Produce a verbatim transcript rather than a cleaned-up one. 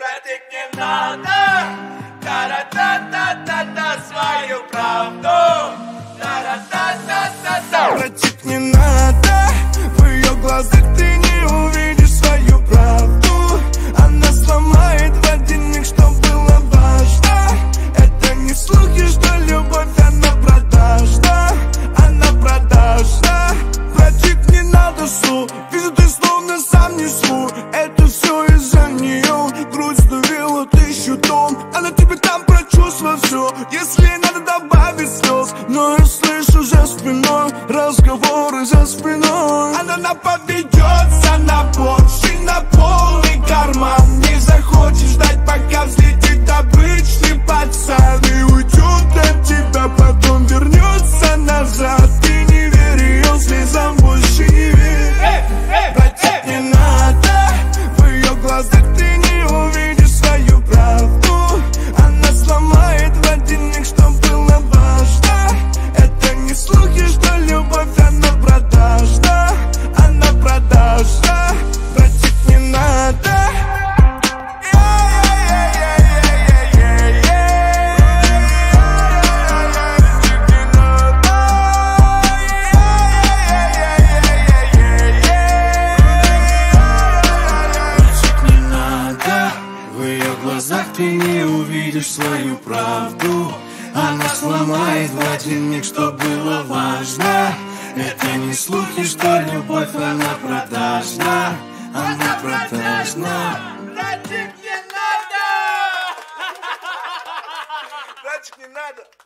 Братик, не надо та-ра-та-та-та-та свою правду. Та-ра-та-та-та-та. Братик, не надо, в ее глазах ты не увидишь свою правду. Она сломает в один миг, что было важно. Это не слухи, что любовь, она продажна. Она продажна. Братик, не надо слов, вижу, ты словно сам не свой. Это все из-за нее, грудь сдавила тысячу тонн. Она тебе там прочувствует все, если надо добавить слез. Но я слышу за спиной разговоры за спиной. Она наповедется на борщ и на полный карман. Не захочешь ждать, пока взлетит обычный пацан и уйдет от тебя, потом вернется назад. Ты не верь ее слезам, больше не верь. Братик, не надо, в ее глазах ты не увидишь свою правду. Она сломает в один миг, что было важно. Это не слухи, что любовь, она продажна. Она продажна. Братик, не надо. Ты не увидишь свою правду. Она сломает в один миг, что было важно. Это не слухи, что любовь, она продажна. Она продажна. Братик, не надо. Братик, не надо.